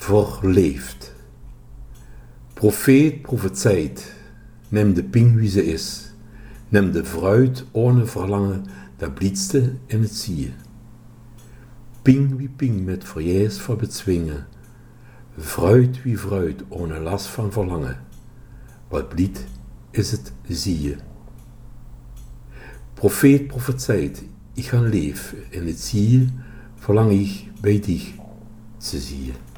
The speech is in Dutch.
verleefd. Profeet profezeit, nimm de ping wie ze is, nimm de fruit ohne verlangen, dat blitzte in het zie. Ping wie ping met verjäs verbezwingen, fruit wie fruit ohne last van verlangen, wat bliet is het zie. Profeet profezeit, ich han leef, in het zie verlang ich bij dich te zien.